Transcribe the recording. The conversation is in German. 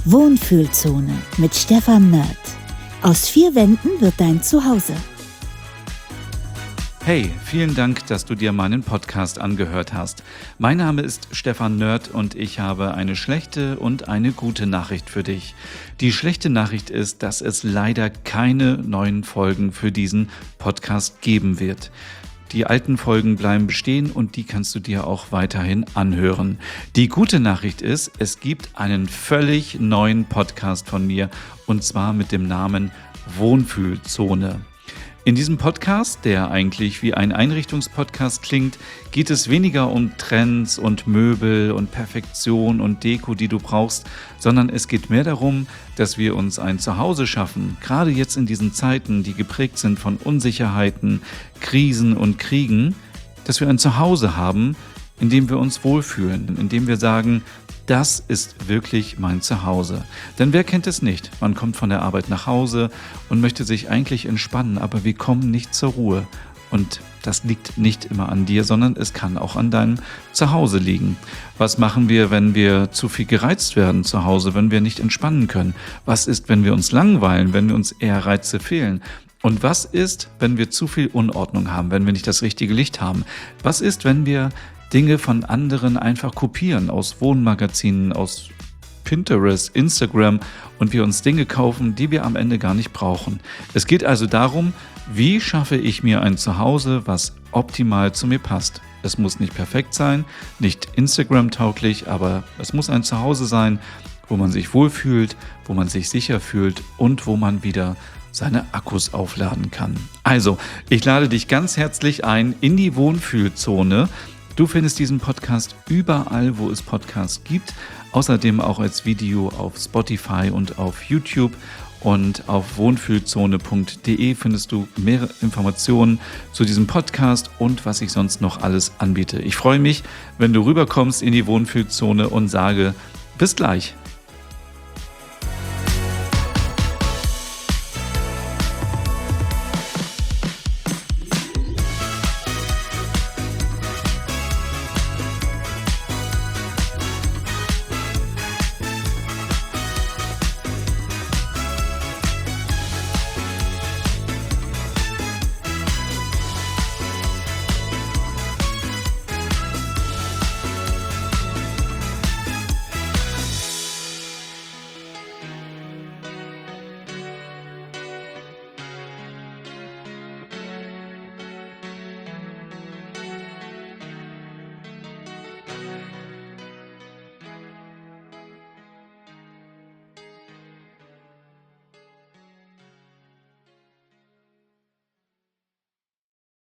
Wohnfühlzone mit Stefan Nerd. Aus 4 Wänden wird dein Zuhause. Hey, vielen Dank, dass du dir meinen Podcast angehört hast. Mein Name ist Stefan Nerd und ich habe eine schlechte und eine gute Nachricht für dich. Die schlechte Nachricht ist, dass es leider keine neuen Folgen für diesen Podcast geben wird. Die alten Folgen bleiben bestehen und die kannst du dir auch weiterhin anhören. Die gute Nachricht ist, es gibt einen völlig neuen Podcast von mir und zwar mit dem Namen Wohnfühlzone. In diesem Podcast, der eigentlich wie ein Einrichtungspodcast klingt, geht es weniger um Trends und Möbel und Perfektion und Deko, die du brauchst, sondern es geht mehr darum, dass wir uns ein Zuhause schaffen, gerade jetzt in diesen Zeiten, die geprägt sind von Unsicherheiten, Krisen und Kriegen, dass wir ein Zuhause haben, in dem wir uns wohlfühlen, in dem wir sagen, das ist wirklich mein Zuhause. Denn wer kennt es nicht? Man kommt von der Arbeit nach Hause und möchte sich eigentlich entspannen, aber wir kommen nicht zur Ruhe. Und das liegt nicht immer an dir, sondern es kann auch an deinem Zuhause liegen. Was machen wir, wenn wir zu viel gereizt werden zu Hause, wenn wir nicht entspannen können? Was ist, wenn wir uns langweilen, wenn uns eher Reize fehlen? Und was ist, wenn wir zu viel Unordnung haben, wenn wir nicht das richtige Licht haben? Was ist, wenn wir Dinge von anderen einfach kopieren, aus Wohnmagazinen, aus Pinterest, Instagram und wir uns Dinge kaufen, die wir am Ende gar nicht brauchen. Es geht also darum, wie schaffe ich mir ein Zuhause, was optimal zu mir passt. Es muss nicht perfekt sein, nicht Instagram-tauglich, aber es muss ein Zuhause sein, wo man sich wohlfühlt, wo man sich sicher fühlt und wo man wieder seine Akkus aufladen kann. Also, ich lade dich ganz herzlich ein in die Wohnfühlzone. Du findest diesen Podcast überall, wo es Podcasts gibt, außerdem auch als Video auf Spotify und auf YouTube und auf wohnfühlzone.de findest du mehr Informationen zu diesem Podcast und was ich sonst noch alles anbiete. Ich freue mich, wenn du rüberkommst in die Wohnfühlzone und sage bis gleich.